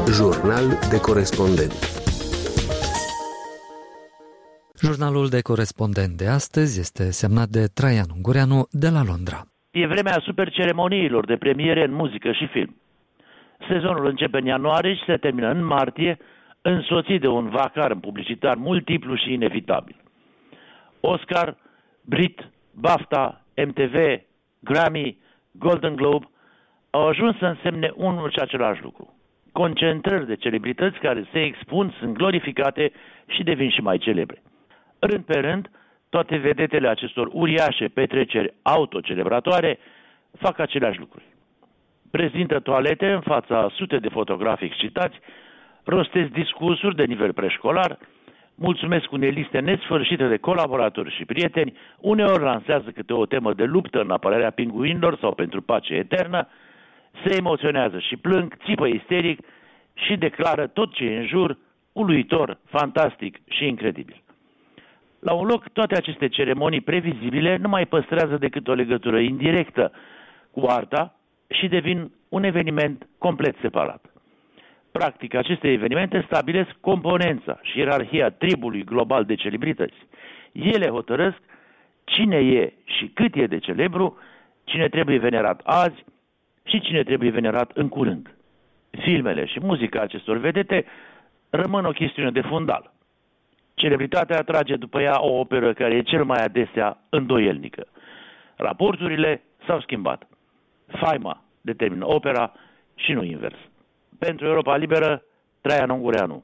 Jurnal de corespondent. Jurnalul de corespondent de astăzi este semnat de Traian Ungureanu de la Londra. E vremea superceremoniilor de premiere în muzică și film. Sezonul începe în ianuarie și se termină în martie, însoțit de un vacar publicitar multiplu și inevitabil. Oscar, Brit, BAFTA, MTV, Grammy, Golden Globe au ajuns să însemne unul și același lucru. Concentrări de celebrități care se expun, sunt glorificate și devin și mai celebre. Rând pe rând, toate vedetele acestor uriașe petreceri autocelebratoare fac aceleași lucruri. Prezintă toalete în fața sute de fotografi excitați, rostesc discursuri de nivel preșcolar, mulțumesc unei liste nesfârșite de colaboratori și prieteni, uneori lansează câte o temă de luptă în apărarea pinguinilor sau pentru pace eternă, se emoționează și plâng, țipă isteric și declară tot ce e în jur, uluitor, fantastic și incredibil. La un loc, toate aceste ceremonii previzibile nu mai păstrează decât o legătură indirectă cu arta și devin un eveniment complet separat. Practic, aceste evenimente stabilesc componența și ierarhia tribului global de celebrități. Ele hotărăsc cine e și cât e de celebru, cine trebuie venerat azi și cine trebuie venerat în curând. Filmele și muzica acestor vedete rămân o chestiune de fundal. Celebritatea atrage după ea o operă care e cel mai adesea îndoielnică. Raporturile s-au schimbat. Faima determină opera și nu invers. Pentru Europa Liberă, Traian Ungureanu.